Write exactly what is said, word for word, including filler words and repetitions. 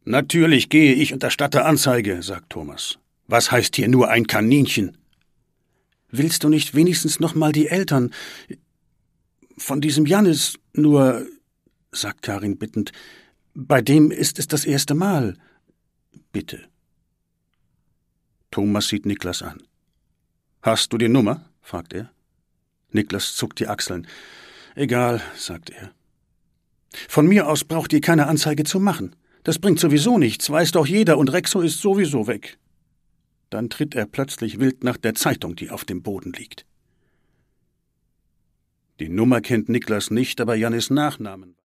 »Natürlich gehe ich und erstatte Anzeige«, sagt Thomas. »Was heißt hier nur ein Kaninchen?« »Willst du nicht wenigstens noch mal die Eltern von diesem Jannis nur«, sagt Karin bittend, »bei dem ist es das erste Mal. Bitte.« Thomas sieht Niklas an. »Hast du die Nummer?« fragt er. Niklas zuckt die Achseln. »Egal«, sagt er. »Von mir aus braucht ihr keine Anzeige zu machen. Das bringt sowieso nichts, weiß doch jeder, und Rexo ist sowieso weg.« Dann tritt er plötzlich wild nach der Zeitung, die auf dem Boden liegt. Die Nummer kennt Niklas nicht, aber Jannis Nachnamen.